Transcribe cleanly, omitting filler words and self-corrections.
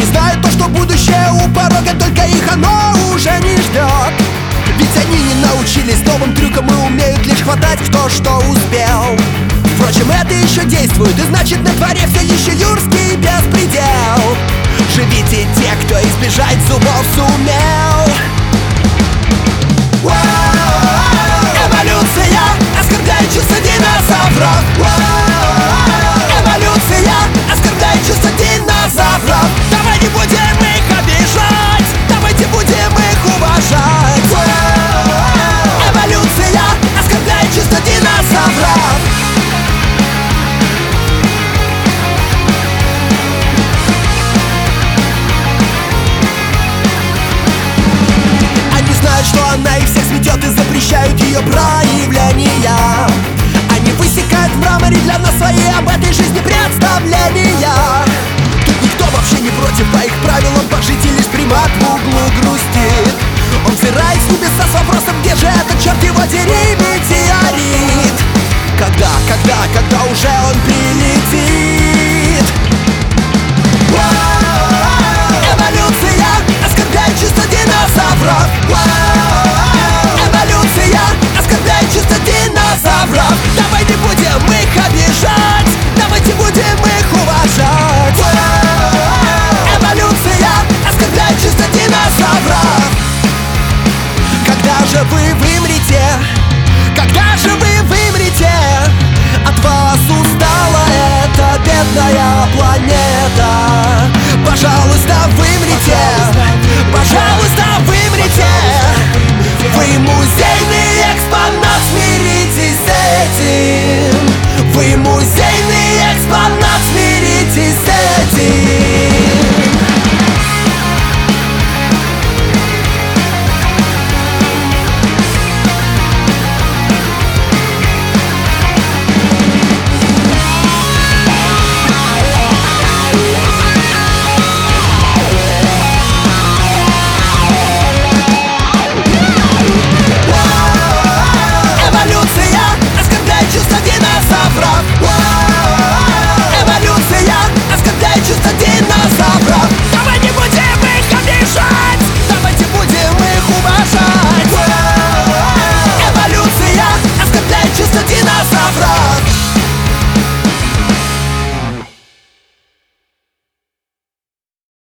Они знают то, что будущее у порога, только их оно уже не ждет. Ведь они не научились новым трюкам и умеют лишь хватать кто что успел. Впрочем, это еще действует, и значит на дворе все еще юрский беспредел. Живите те, кто избежать зубов сумел. Эволюция оскорбляет чувства динозавров. Эволюция оскорбляет чувства динозавров. Давай не будем их обижать, давайте будем их уважать. Эволюция оскорбляет чувства динозавров. Они знают, что она их всех сметет, и запрещают ее проявления. Они высекают в мраморе для нас свои об этой жизни представления. Тут никто вообще не против, по их правилам пожить, и лишь примат в углу грустит. Он взирает с небеса с вопросом, где же этот, черт его дери, метеорит. Когда уже он прилетит. Эволюция оскорбляет чувства динозавров. Эволюция оскорбляет чувства динозавров. Давай не будем их обижать, давайте будем их уважать. Эволюция оскорбляет чувства динозавров. Когда же вы вымрете? Когда же вы вымрете? От вас устала эта бедная планета. Пожалуйста, вымрите. Пожалуйста.